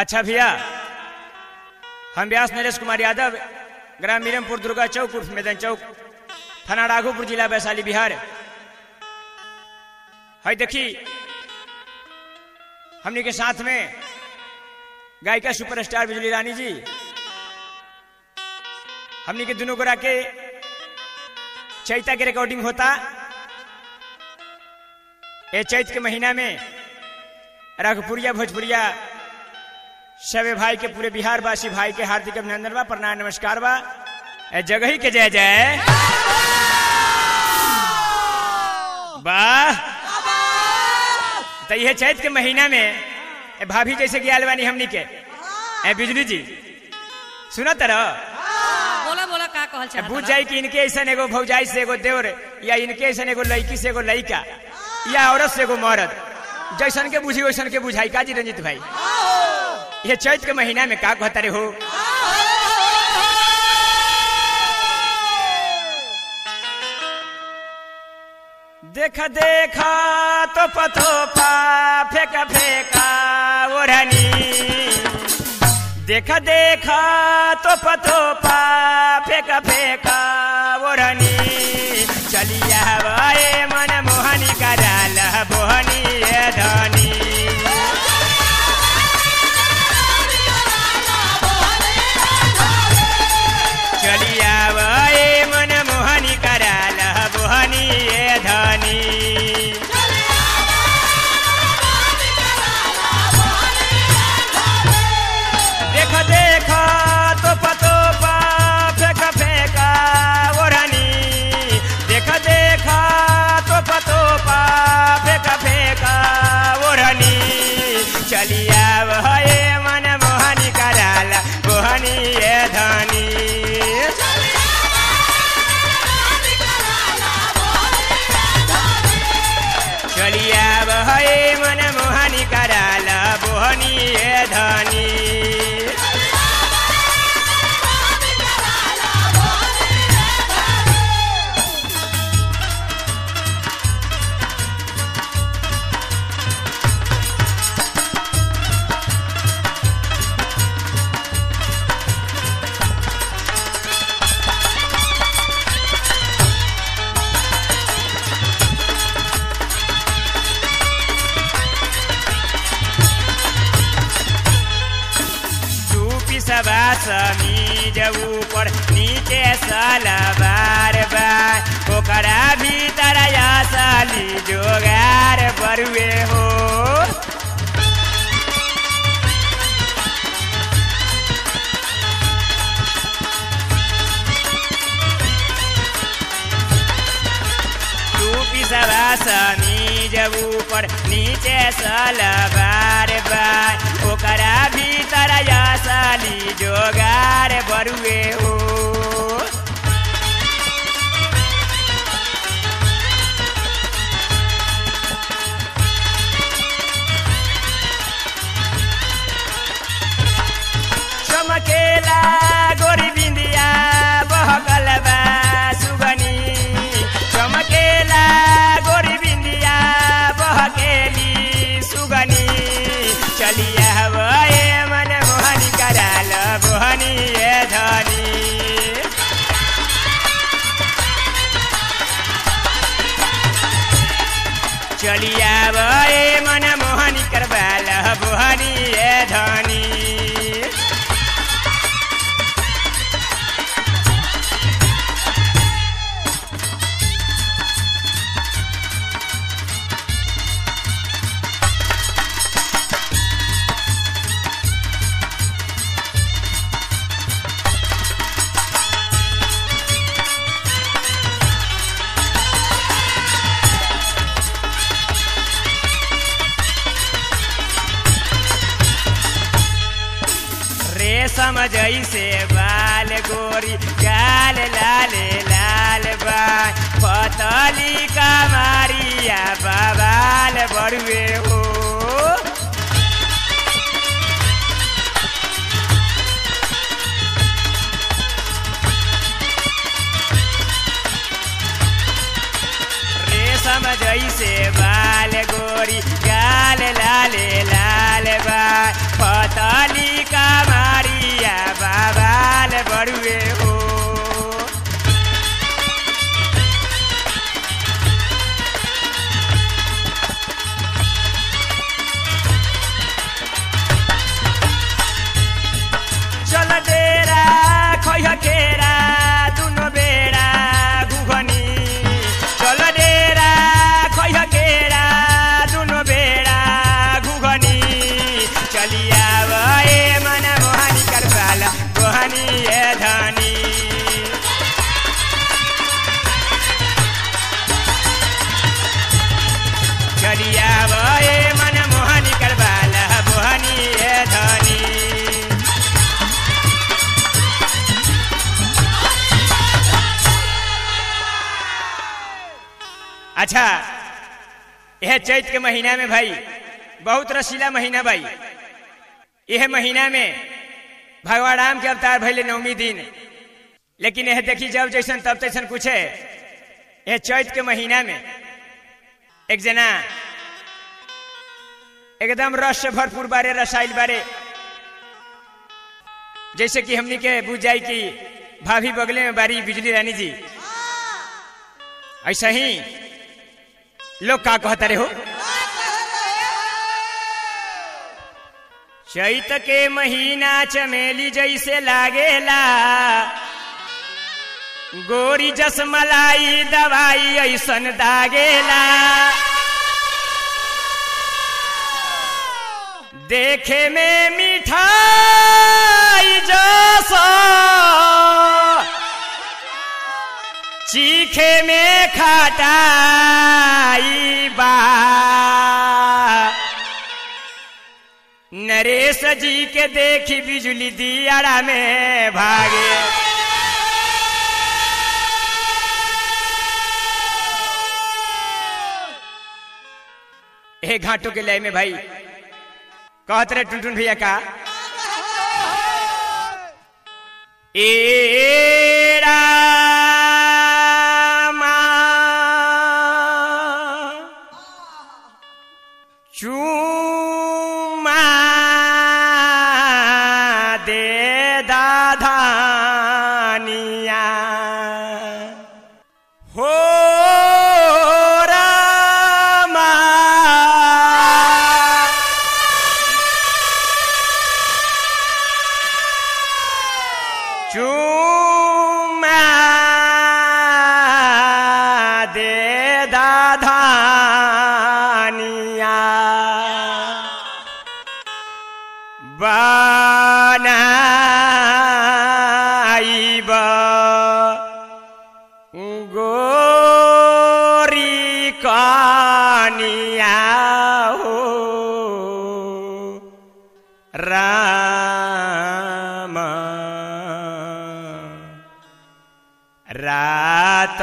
अच्छा भैया, हम व्यास नरेश कुमार यादव, ग्राम मीरमपुर, दुर्गा चौक उर्फ मैदान चौक, थाना राघोपुर, जिला वैशाली, बिहार। है देखी हमने के साथ में गायिका सुपरस्टार बिजली रानी जी, हमने के दोनों गोरा के चैता के रिकॉर्डिंग होता। ये चैत के महीना में राघपुरिया भोजपुरिया सभी भाई के, पूरे बिहार वासी भाई के हार्दिक अभिनंदन बा, प्रणाम, नमस्कार बा। जगह ही के जय जय वाह। तो यह चैत के महीना में भाभी जैसे कि आलवानी हमनी के बिजली जी सुना तरह बोला बोला का कहल चाहत बुझ जाई कि इनके ऐसा एगो भौजाई से एगो देवर, या इनके ऐसा एगो लड़की से एगो लड़का, या औरत से एगो मर्द, जैसन के बुझी वैसन के बुझाई। का जी रंजित भाई, ये चैत के महीना में का कहता रे हो? देखा देखा तो पतो पा फेंका फेंका ओढ़नी, देखा देखा तो पतो पा फेंका फेंका ओढ़नी, चलिया वाए मन मोहनी कराल बोहनी ये धनी, चलिया वाए मन मोहनी कराल बोहनी ये धनी, देखा देखा तो पतो पा फेंका फेंका ओढ़नी, देखा देखा तो पतो पा फेंका फेंका ओढ़नी, चलिया वहे मन मोहनी कराल बोहनी ये धनी, चलिया वहे मन मोहनी कराल बोहनी ये धनी। सबा समीज ऊपर नीचे सलवार बा, ओकरा भीतर असली जोगार बरुए हो, टूपी सबा समीज ऊपर नीचे सलवार बा, ओकरा भीतर असली जोगार बरुए हो, चमकेला गोरी बिंदिया बहकल बा सुगनी, चमकेला गोरी बिंदिया बहकेली सुगनी, चलिया हवाए मन मोहनी कराल बोहनी ये धनी, चलिया हवाए मन मोहनी करवाल बोहनी ये धनी, रेशम जैसे बाल गोरी गाल लाल लाल बा, पतली का मारिया बवाल बरुए हो, रेशम जैसे बाल गोरी गाल लाल लाल बा, पतली हुए हो। चल डेरा खैह केरा दुनो बेड़ा घुघनी, चल डेरा खैह केरा दुनो बेड़ा घुघनी, चलिया ए मन मोहनी करवाला गोहनी ए धनी। चलिया ए मन मोहनी करवाला गोहनी ए धनी। अच्छा, यह चैत के महीना में भाई बहुत रसीला महीना भाई। यह महीना में भगवान राम के अवतार भैले 9वीं दिन, लेकिन यह देखी जब जैसन तब तैसन कुछ है। यह चैत के महीना में एक जना एकदम रस से भरपूर बारे रसायल बारे, जैसे कि हमनी के बुझ जाए कि भाभी बगले में बारी बिजली रानी जी, ऐसा ही लोग का कहता रहे हो। चैत के महीना चमेली जैसे लागेला, गोरी जस मलाई दवाई ऐसन दागेला, देखे में मिठाई जैसा चीखे में खटाई बा। नरेश जी के देखी बिजली दियारा में भागे, हे घाटों के लय में भाई कहत रहे टुनटुन भैया का एरा चूमा दे दाधानिया हो रामा, चूमा दे दाधानिया, बनाइब गोरी कनिया हो राम, रात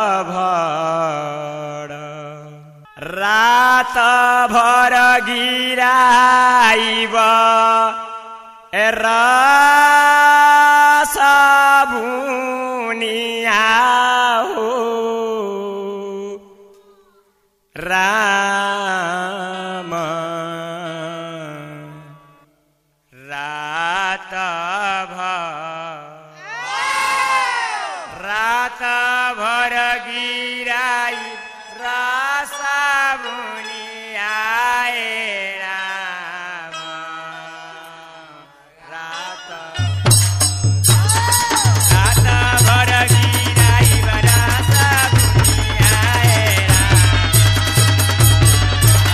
भर गिराइब रस भुनिया हो राम, रात भर गिराई रस भुनिया राम, रात भर गिराई रस भुनिया राम।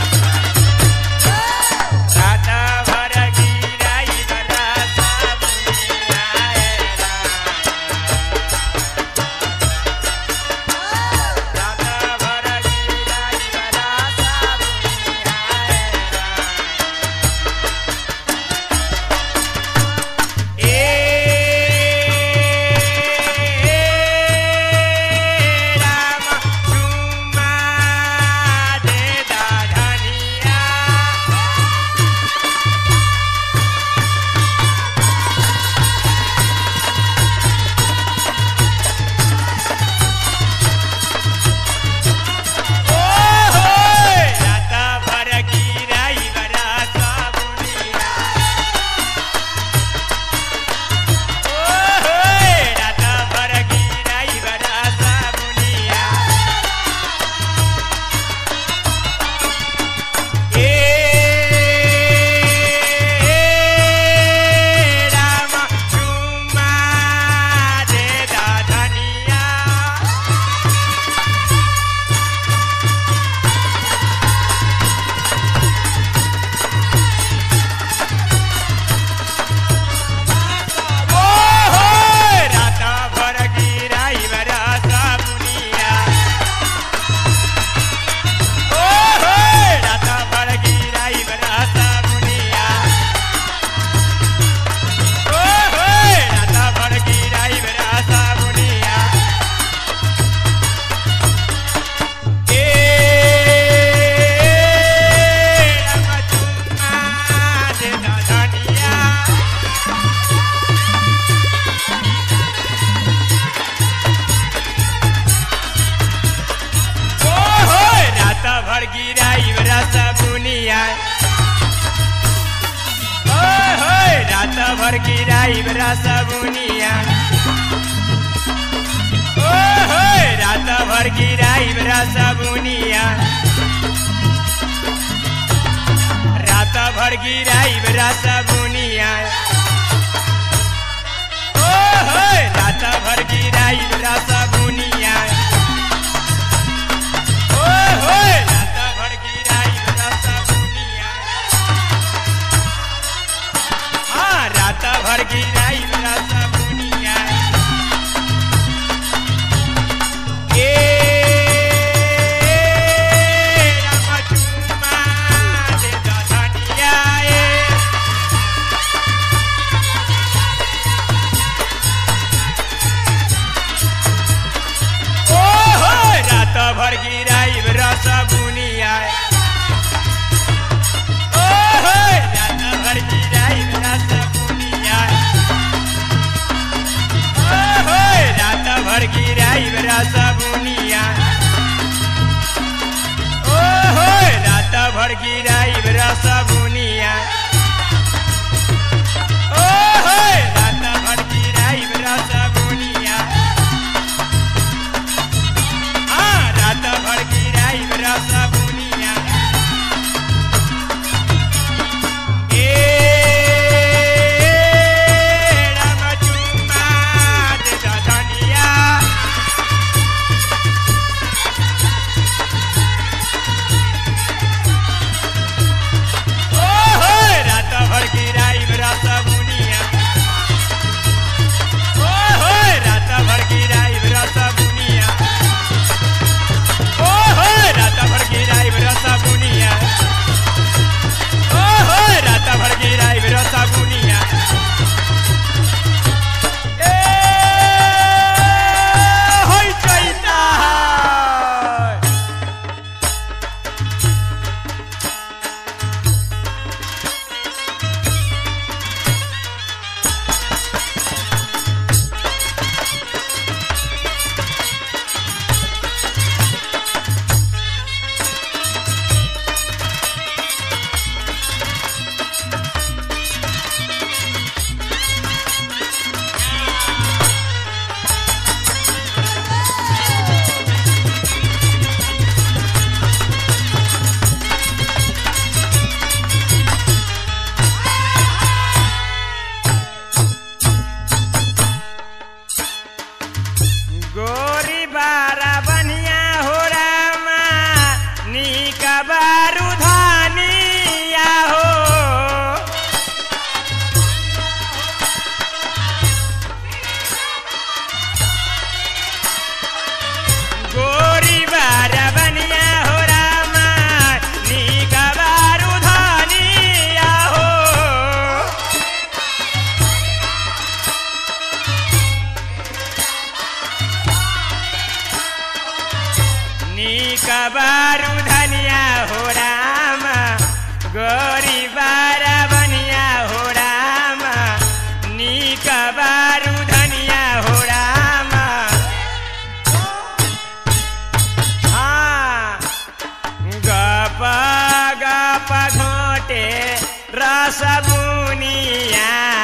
भर गिराई रस बुनिया ओहो रात भर गिराई रस बुनिया रात भर गिराई रस बुनिया ओहो रात भर गिराई रस बुनिया ओहो रात भर गिराई रस बुनिया हाँ रात भर गिराई रस बुनिया भर गिराई रस बुनिया ओहो रात भर गिराई रस बुनिया ओहो रात भर गिराई रस बुनिया ओहो रात भर गिराई रस बुनिया ओहो रात भर गिराई रस बुनिया रात भर गिराई रस बुनिया राम चुम्मा दे धनिया ओहो रात भर गिराई रस बुनिया ओहो रात भर गिराई रस बुनिया ओहो रात भर गिराई रस बुनिया ओहो रात भर गिराई रस बुनिया होई चैता गोरी बारा बनिया हो रामा नीक बारू धनिया हो गोरी बारा बनिया हो रामा नीक बारू धनिया हो नीक बारू धनिया हो राम गोरी बारा बनिया हो राम नीक बारू धनिया हो राम हाँ गप गप घोटे रस बुनिया